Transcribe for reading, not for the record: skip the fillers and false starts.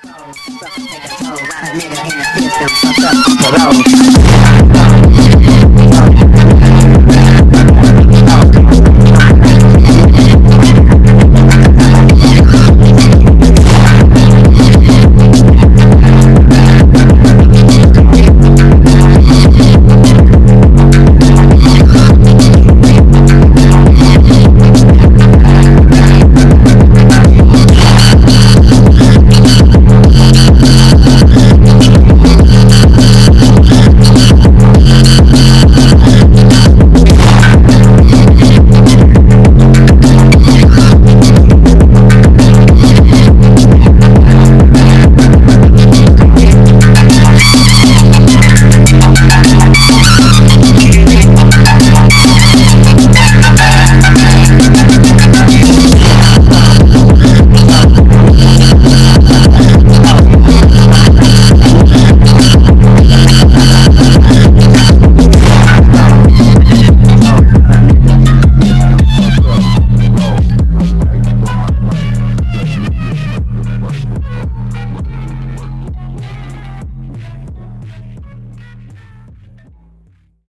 Take a toe, ride a nigga in the system, fuck up on the road.